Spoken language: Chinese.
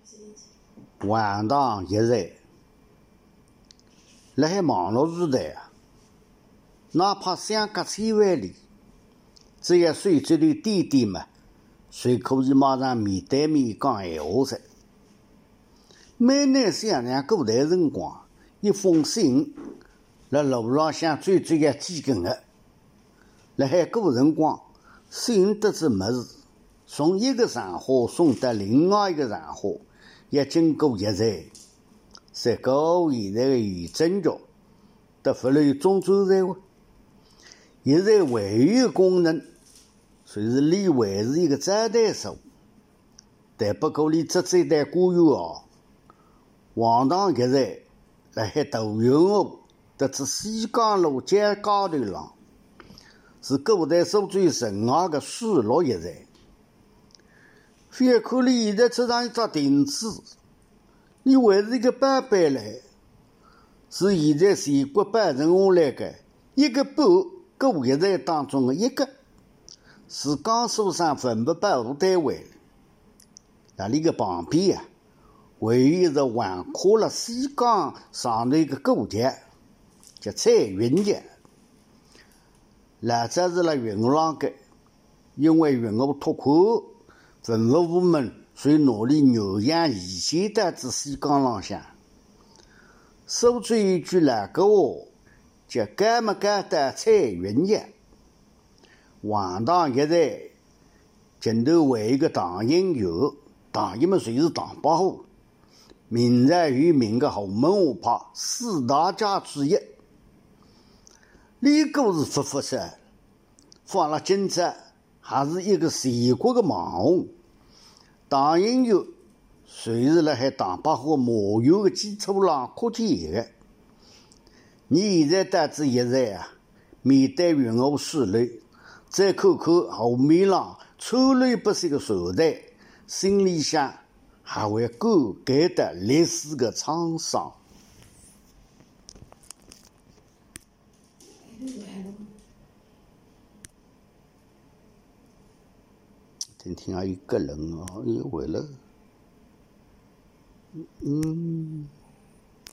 晚当一日，辣海忙碌时代啊，哪怕相隔千万里，只要手指头点点嘛，就可以马上面对面讲闲话噻。每年想想过段辰光，一封信辣路浪向转转个几根个，辣海过辰光，信得知么事，从一个场合送到另外一个场合，要经过一载，才够现在个邮政局得不了中转站哇。现在唯一的功能，就是你维持一个招待所，但不过你只招待官员哦。往常一日，辣海大运河得知西江路街高头上，是古代所最神话的水路一日。反看你现在出上一只亭子，你还是一个板板来，是现在全国办成下来的一个半过一日当中的一个，是江苏省分拨保护单位。那里个旁边啊，还有一个横跨了西江上头一个古桥，叫彩云桥。老早是辣运河上的，因为运河拓宽，文物部门遂拿里牛羊移迁到至西江浪向。苏州有句老古话，叫赶么赶到彩云桥。横塘一带前头还有一个唐营桥，唐营嘛就是唐伯虎，名在于名的洪门下派四大家之一。这故事复噻，放了今朝还是一个全国的网红。唐营桥就是辣海唐伯虎马游的基础上扩建的。你现在到这一日啊，面对运河水流，再看看河面上川流不息的船队，心里想还会感慨到历史的沧桑。听听还有个人哦，又回来。